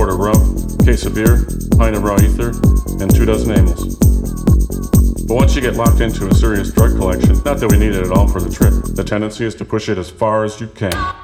quart of rum, case of beer, pint of raw ether, and 2 dozen amyls. But once you get locked into a serious drug collection, not that we need it at all for the trip, the tendency is to push it as far as you can.